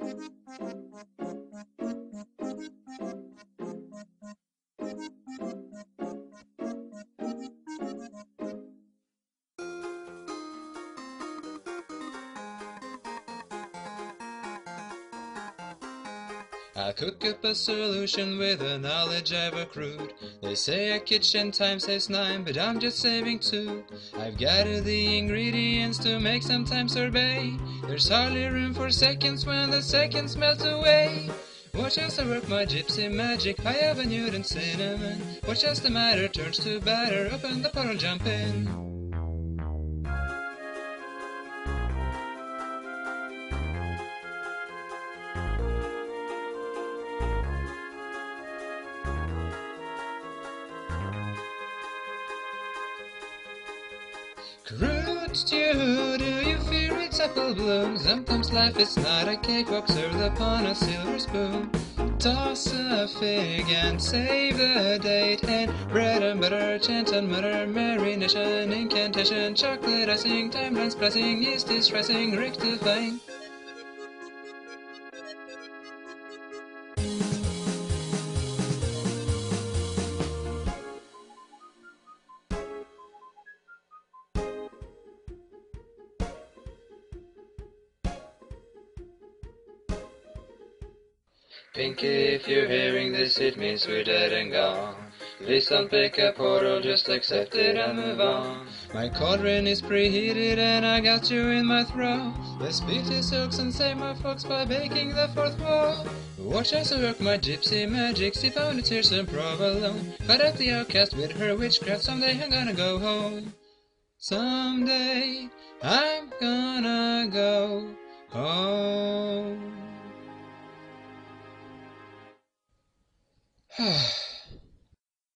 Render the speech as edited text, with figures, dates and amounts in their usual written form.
I cook up a solution with the knowledge I've accrued. They say a kitchen time saves 9, but I'm just saving 2. I've gathered the ingredients to make some time sorbet. There's hardly room for seconds when the seconds melt away. Watch as I work my gypsy magic, high of a Newton cinnamon. Watch as the matter turns to batter, open the portal, jump in. Crude stew, do you fear its apple bloom? Sometimes life is not a cakewalk served upon a silver spoon. Toss a fig and save the date, and bread and butter, chant and mutter, marination, incantation, chocolate icing, timeline's blessing, yeast is rising, rectifying. Pinky, if you're hearing this, it means we're dead and gone. Please don't pick a portal, just accept it and move on. My cauldron is preheated and I got you in my throat. Let's beat his hooks and save my folks by baking the fourth wall. Watch as I work my gypsy magic, sip on the tears and provolone. Fight out the outcast with her witchcraft, someday I'm gonna go home. Someday I'm gonna go home.